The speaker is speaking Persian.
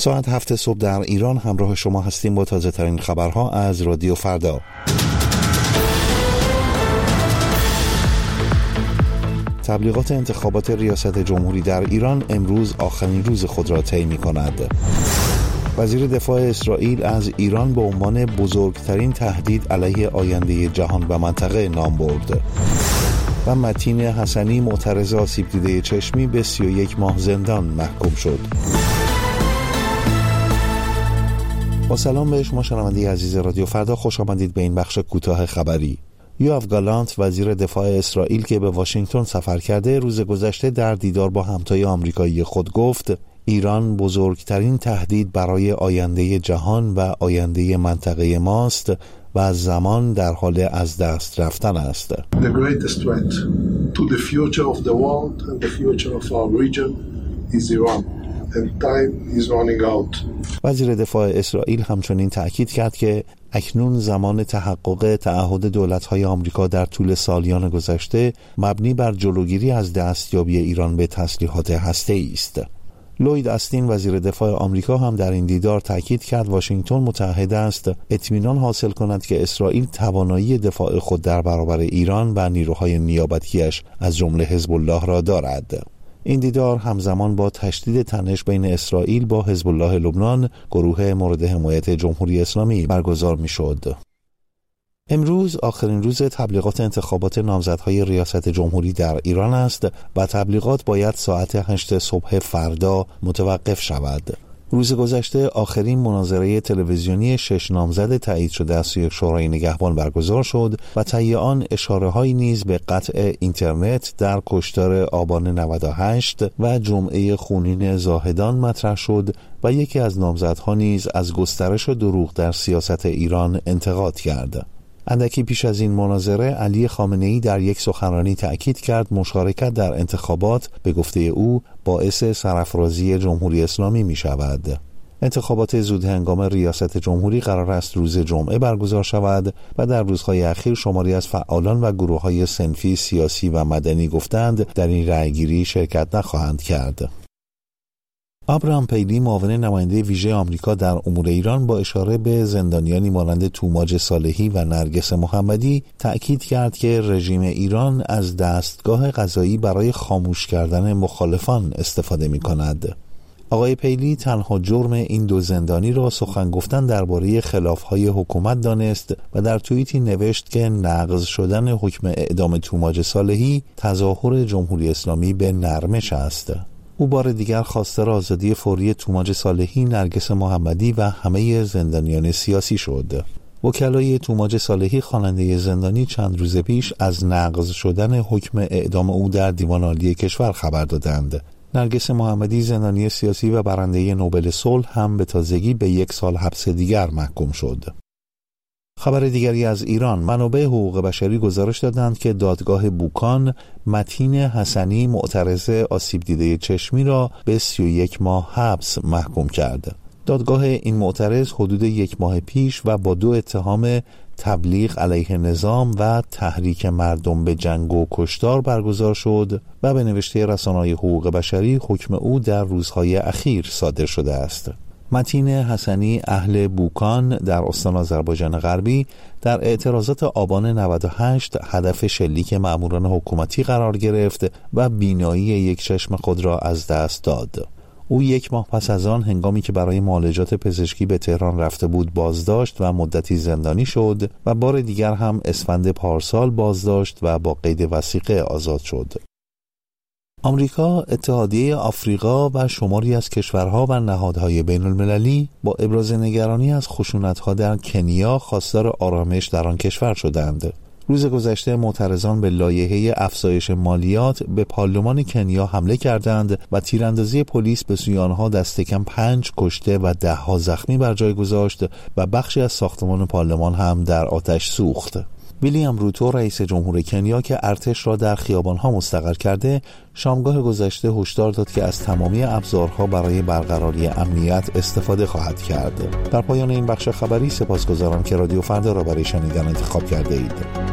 ساعت 7 صبح در ایران همراه شما هستیم با تازه ترین خبرها از رادیو فردا. تبلیغات انتخابات ریاست جمهوری در ایران امروز آخرین روز خود را طی می‌کند. وزیر دفاع اسرائیل از ایران به عنوان بزرگترین تهدید علیه آینده جهان و منطقه نام برد. و متین حسنی معترض آسیب دیده چشمی به 31 ماه زندان محکوم شد. با سلام به شما شنونده عزیز رادیو فردا، خوش آمدید به این بخش کوتاه خبری. یوآف گالانت وزیر دفاع اسرائیل که به واشنگتن سفر کرده روز گذشته در دیدار با همتای آمریکایی خود گفت ایران بزرگترین تهدید برای آینده جهان و آینده منطقه ماست و از زمان در حال از دست رفتن است. The greatest threat to the future of the world and the future of our region is Iran. And time is running out. وزیر دفاع اسرائیل همچنین تأکید کرد که اکنون زمان تحقق تعهد دولت‌های آمریکا در طول سالیان گذشته مبنی بر جلوگیری از دستیابی ایران به تسلیحات هسته‌ای است. لوید استین وزیر دفاع آمریکا هم در این دیدار تأکید کرد واشنگتن متعهد است اطمینان حاصل کند که اسرائیل توانایی دفاع خود در برابر ایران و نیروهای نیابتی‌اش از جمله حزب الله را دارد. این دیدار همزمان با تشدید تنش بین اسرائیل با حزب الله لبنان، گروه مورد حمایت جمهوری اسلامی، برگزار می‌شد. امروز آخرین روز تبلیغات انتخابات نامزدهای ریاست جمهوری در ایران است و تبلیغات باید ساعت 8 صبح فردا متوقف شود. روز گذشته آخرین مناظره تلویزیونی 6 نامزد تایید شده از سوی شورای نگهبان برگزار شد و طی آن اشاره‌هایی نیز به قطع اینترنت در کشتار آبان 98 و جمعه خونین زاهدان مطرح شد و یکی از نامزدها نیز از گسترش دروغ در سیاست ایران انتقاد کرد. اندکی پیش از این مناظره علی خامنه‌ای در یک سخنرانی تأکید کرد مشارکت در انتخابات به گفته او باعث سرافرازی جمهوری اسلامی می شود. انتخابات زود هنگام ریاست جمهوری قرار است روز جمعه برگزار شود و در روزهای اخیر شماری از فعالان و گروه‌های صنفی سیاسی و مدنی گفتند در این رأیگیری شرکت نخواهند کرد. ابراهام پیلی معاون نماینده ویژه آمریکا در امور ایران با اشاره به زندانیانی مانند توماج صالحی و نرگس محمدی تأکید کرد که رژیم ایران از دستگاه قضایی برای خاموش کردن مخالفان استفاده می کند. آقای پیلی تنها جرم این دو زندانی را سخن گفتن درباره خلافهای حکومت دانست و در توییتی نوشت که نقض شدن حکم اعدام توماج صالحی تظاهر جمهوری اسلامی به نرمش است. او بار دیگر خواستار آزادی فوری توماج صالحی، نرگس محمدی و همه زندانیان سیاسی شد. وکلای توماج صالحی خواننده زندانی چند روز پیش از نقض شدن حکم اعدام او در دیوان عالی کشور خبر دادند. نرگس محمدی زندانی سیاسی و برنده نوبل صلح هم به تازگی به 1 سال حبس دیگر محکوم شد. خبر دیگری از ایران، منابع حقوق بشری گزارش دادند که دادگاه بوکان متین حسنی معترض آسیب دیده چشمی را به 31 ماه حبس محکوم کرد. دادگاه این معترض حدود 1 ماه پیش و با 2 اتهام تبلیغ علیه نظام و تحریک مردم به جنگ و کشتار برگزار شد و به نوشته رسانه‌های حقوق بشری حکم او در روزهای اخیر صادر شده است. متین حسنی اهل بوکان در استان آذربایجان غربی در اعتراضات آبان 98 هدف شلیک مأموران حکومتی قرار گرفت و بینایی یک چشم خود را از دست داد. او 1 ماه پس از آن هنگامی که برای معالجات پزشکی به تهران رفته بود بازداشت و مدتی زندانی شد و بار دیگر هم اسفند پارسال بازداشت و با قید وثیقه آزاد شد. آمریکا، اتحادیه آفریقا و شماری از کشورها و نهادهای بین المللی با ابراز نگرانی از خشونت‌ها در کنیا خواستار آرامش در آن کشور شدند. روز گذشته معترضان به لایحه افزایش مالیات به پارلمان کنیا حمله کردند و تیراندازی پلیس به سوی آنها دست کم 5 کشته و 10 زخمی بر جای گذاشت و بخشی از ساختمان پارلمان هم در آتش سوخت. ویلیام روتو رئیس جمهور کنیا که ارتش را در خیابان‌ها مستقر کرده، شامگاه گذشته هشدار داد که از تمامی ابزارها برای برقراری امنیت استفاده خواهد کرد. در پایان این بخش خبری سپاسگزارم که رادیو فردا را برای شنیدن انتخاب کرده اید.